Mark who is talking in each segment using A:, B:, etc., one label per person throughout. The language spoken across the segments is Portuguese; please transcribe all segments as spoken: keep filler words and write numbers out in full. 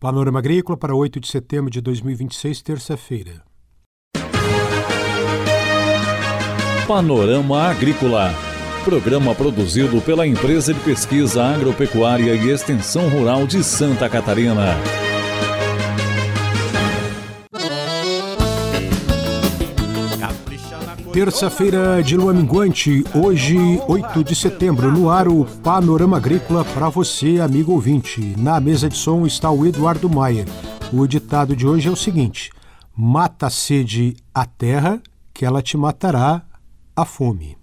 A: Panorama Agrícola para oito de setembro de dois mil e vinte e seis, terça-feira.
B: Panorama Agrícola, programa produzido pela Empresa de Pesquisa Agropecuária e Extensão Rural de Santa Catarina.
A: Terça-feira de lua minguante, hoje, oito de setembro, no ar o Panorama Agrícola para você, amigo ouvinte. Na mesa de som está o Eduardo Maier. O ditado de hoje é o seguinte: mata a sede a terra, que ela te matará a fome.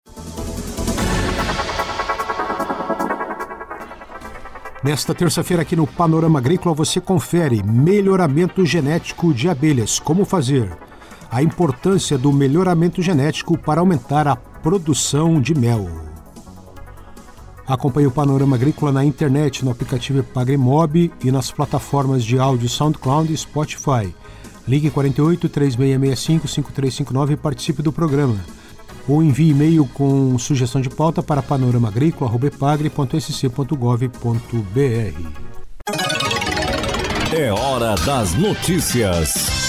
A: Nesta terça-feira aqui no Panorama Agrícola você confere melhoramento genético de abelhas, como fazer, a importância do melhoramento genético para aumentar a produção de mel. Acompanhe o Panorama Agrícola na internet, no aplicativo Pagremob e nas plataformas de áudio SoundCloud e Spotify. Ligue quarenta e oito, três seis seis cinco, cinco três cinco nove e participe do programa. Ou envie e-mail com sugestão de pauta para panoramaagrícola arroba epagre ponto s c ponto gov ponto b r.
B: É hora das notícias.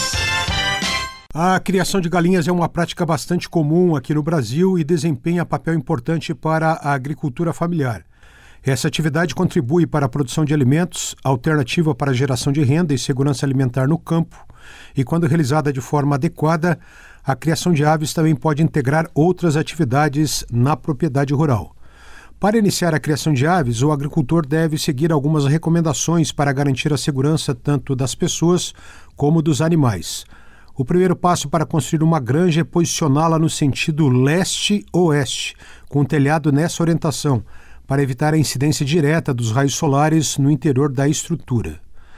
A: A criação de galinhas é uma prática bastante comum aqui no Brasil e desempenha papel importante para a agricultura familiar. Essa atividade contribui para a produção de alimentos, alternativa para a geração de renda e segurança alimentar no campo, e quando realizada de forma adequada, a criação de aves também pode integrar outras atividades na propriedade rural. Para iniciar a criação de aves, o agricultor deve seguir algumas recomendações para garantir a segurança tanto das pessoas como dos animais. O primeiro passo para construir uma granja é posicioná-la no sentido leste-oeste, com o telhado nessa orientação, para evitar a incidência direta dos raios solares no interior da estrutura.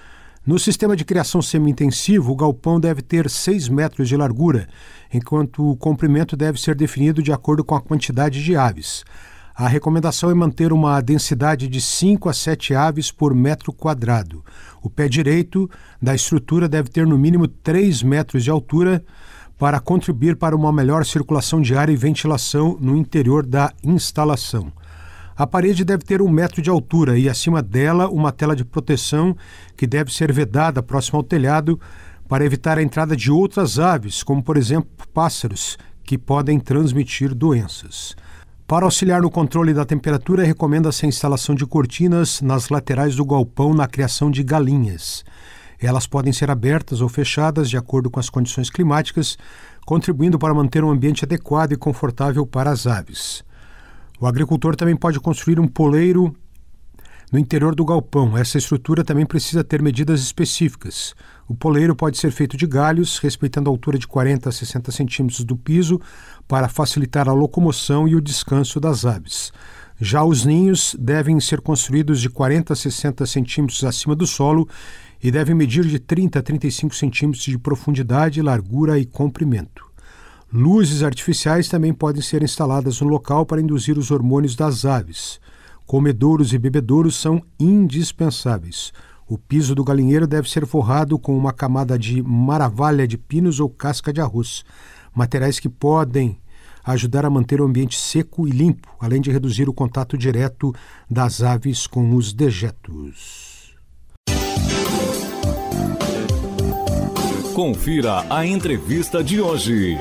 A: No sistema de criação semi-intensivo, o galpão deve ter seis metros de largura, enquanto o comprimento deve ser definido de acordo com a quantidade de aves. A recomendação é manter uma densidade de cinco a sete aves por metro quadrado. O pé direito da estrutura deve ter no mínimo três metros de altura para contribuir para uma melhor circulação de ar e ventilação no interior da instalação. A parede deve ter um metro de altura e, acima dela, uma tela de proteção que deve ser vedada próximo ao telhado para evitar a entrada de outras aves, como, por exemplo, pássaros, que podem transmitir doenças. Para auxiliar no controle da temperatura, recomenda-se a instalação de cortinas nas laterais do galpão na criação de galinhas. Elas podem ser abertas ou fechadas de acordo com as condições climáticas, contribuindo para manter um ambiente adequado e confortável para as aves. O agricultor também pode construir um poleiro no interior do galpão. Essa estrutura também precisa ter medidas específicas. O poleiro pode ser feito de galhos, respeitando a altura de quarenta a sessenta centímetros do piso, para facilitar a locomoção e o descanso das aves. Já os ninhos devem ser construídos de quarenta a sessenta centímetros acima do solo e devem medir de trinta a trinta e cinco centímetros de profundidade, largura e comprimento. Luzes artificiais também podem ser instaladas no local para induzir os hormônios das aves. Comedouros e bebedouros são indispensáveis. O piso do galinheiro deve ser forrado com uma camada de maravalha de pinos ou casca de arroz, materiais que podem ajudar a manter o ambiente seco e limpo, além de reduzir o contato direto das aves com os dejetos.
B: Confira a entrevista de hoje.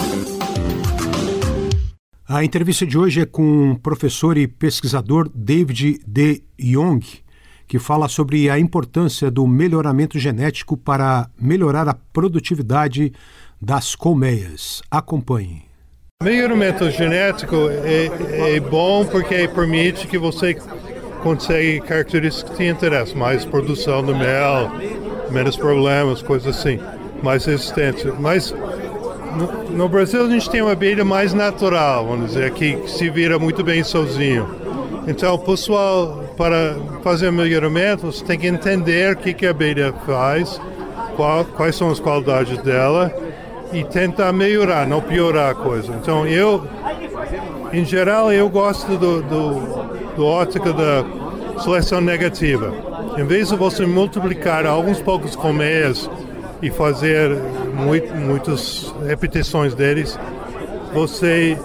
A: A entrevista de hoje é com o professor e pesquisador David de Jong, que fala sobre a importância do melhoramento genético para melhorar a produtividade das colmeias. Acompanhe.
C: Melhoramento genético é, é bom porque permite que você consiga características que te interessam, mais produção de mel, menos problemas, coisas assim, mais resistência. Mas no, no Brasil a gente tem uma abelha mais natural, vamos dizer, que se vira muito bem sozinho. Então, o pessoal, para fazer melhoramento, você tem que entender o que, que a abelha faz, qual, quais são as qualidades dela e tentar melhorar, não piorar a coisa. Então, eu, em geral, eu gosto do, do, do ótica da seleção negativa. Em vez de você multiplicar alguns poucos colmeias e fazer muito, muitas repetições deles, você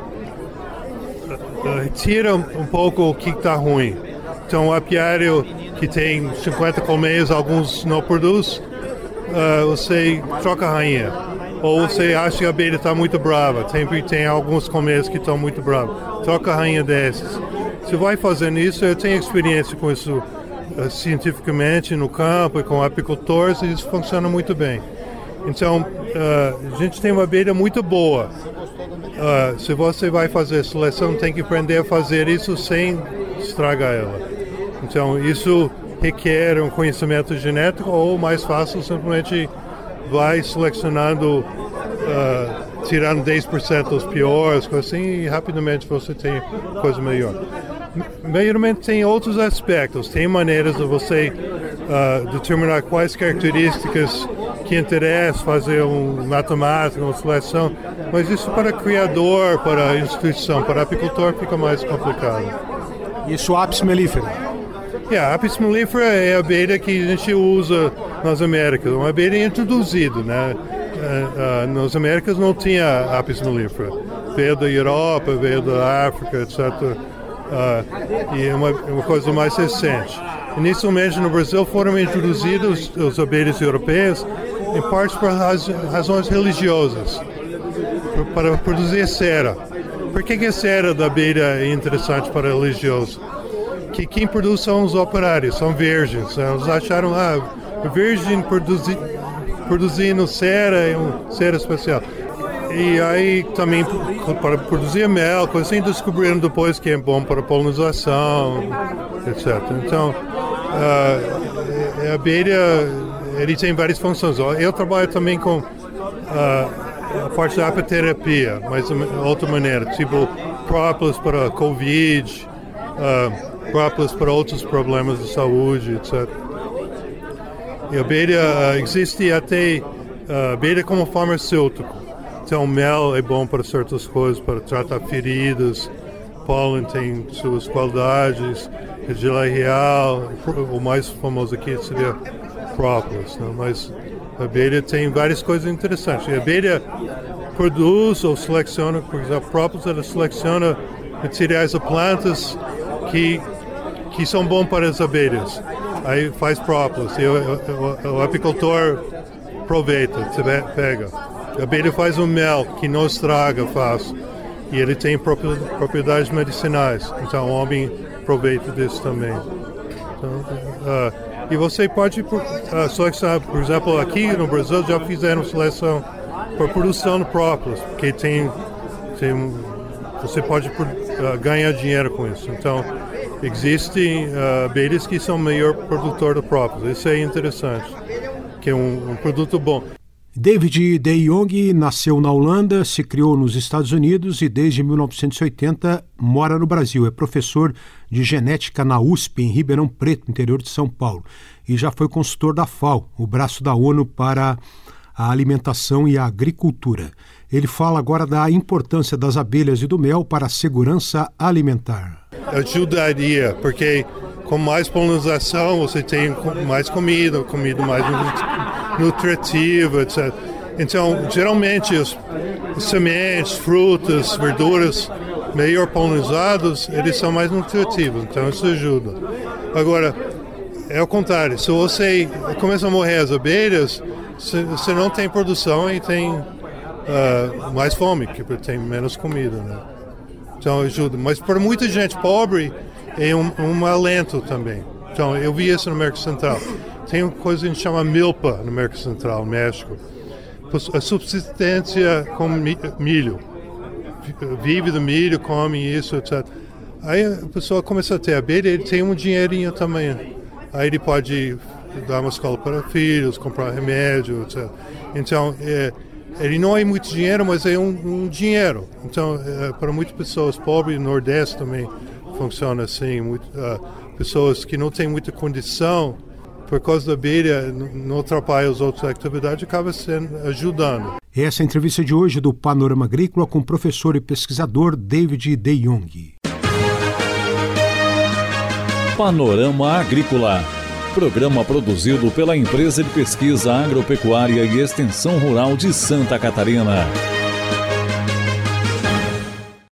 C: um, tira um pouco o que está ruim. Então, o apiário que tem cinquenta colmeias, alguns não produzem, uh, você troca a rainha. Ou você acha que a abelha está muito brava, tem, tem alguns colmeias que estão muito bravos, troca a rainha desses. Você vai fazendo isso, eu tenho experiência com isso uh, cientificamente no campo e com apicultores, e isso funciona muito bem. Então, uh, a gente tem uma abelha muito boa. Uh, se você vai fazer seleção, tem que aprender a fazer isso sem estragar ela. Então, isso requer um conhecimento genético, ou mais fácil, simplesmente vai selecionando, uh, tirando dez por cento dos piores, assim, e rapidamente você tem coisa melhor. Melhormente tem outros aspectos, tem maneiras de você uh, determinar quais características que interessam, fazer um matemática, uma seleção, mas isso para criador, para instituição, para apicultor fica mais complicado.
A: Isso Apis mellifera?
C: Yeah, a Apis mellifera é a abelha que a gente usa nas Américas, uma abelha introduzida, né? Uh, uh, nas Américas não tinha Apis mellifera, veio da Europa, veio da África, etcétera. Uh, e é uma, uma coisa mais recente. Inicialmente no Brasil foram introduzidas as abelhas europeias em parte por raz, razões religiosas, por, para produzir cera. Por que, que a cera da abelha é interessante para religiosos? Que quem produz são os operários, são virgens. Né? Eles acharam, ah, virgem produzi, produzindo cera é um cera especial. E aí também para produzir mel, coisa assim, descobriram depois que é bom para polinização, etcétera. Então, a abelha, ele tem várias funções. Eu trabalho também com uh, a parte da apiterapia, mas de outra maneira, tipo própolis para Covid, uh, própolis para outros problemas de saúde, etcétera. E a abelha, uh, existe até uh, abelha como farmacêutico. Então, mel é bom para certas coisas, para tratar feridas, pólen tem suas qualidades, geleia real, o mais famoso aqui seria própolis, né? Mas a abelha tem várias coisas interessantes. A abelha produz ou seleciona, por exemplo, própolis, ela seleciona materiais de plantas que, que são bons para as abelhas. Aí faz própolis, e o, o, o apicultor aproveita, pega. A abelha faz um mel que não estraga fácil e ele tem propriedades medicinais, então o homem aproveita disso também. Então, uh, e você pode uh, selecionar, por exemplo, aqui no Brasil já fizeram seleção para produção de própolis, porque tem, tem, você pode uh, ganhar dinheiro com isso. Então, existem uh, abelhas que são o melhor produtor de própolis, isso é interessante, que é um, um produto bom.
A: David de Jong nasceu na Holanda, se criou nos Estados Unidos e desde mil novecentos e oitenta mora no Brasil. É professor de genética na U S P, em Ribeirão Preto, interior de São Paulo. E já foi consultor da F A O, o braço da ONU para a alimentação e a agricultura. Ele fala agora da importância das abelhas e do mel para a segurança alimentar.
C: Ajudaria, porque com mais polinização você tem mais comida, comida mais nutritiva, etcétera. Então, geralmente, os, os sementes, frutas, verduras melhor polinizados, eles são mais nutritivos, então isso ajuda. Agora, é o contrário, se você começa a morrer as abelhas, você não tem produção e tem uh, mais fome, porque tem menos comida, né? Então ajuda. Mas para muita gente pobre, é um, um alento também. Então, eu vi isso no América Central. Tem uma coisa que a gente chama milpa no América Central, no México. A subsistência com milho. Vive do milho, come isso, etcétera. Aí a pessoa começa a ter abelha, ele tem um dinheirinho também. Aí ele pode dar uma escola para filhos, comprar remédio, etcétera. Então, é, ele não é muito dinheiro, mas é um, um dinheiro. Então, é, para muitas pessoas pobres, no Nordeste também funciona assim. Muito, uh, pessoas que não têm muita condição, por causa da abelha, não atrapalha as outras atividades, acaba sendo, ajudando.
A: Essa é a entrevista de hoje do Panorama Agrícola com o professor e pesquisador David de Jong.
B: Panorama Agrícola. Programa produzido pela Empresa de Pesquisa Agropecuária e Extensão Rural de Santa Catarina.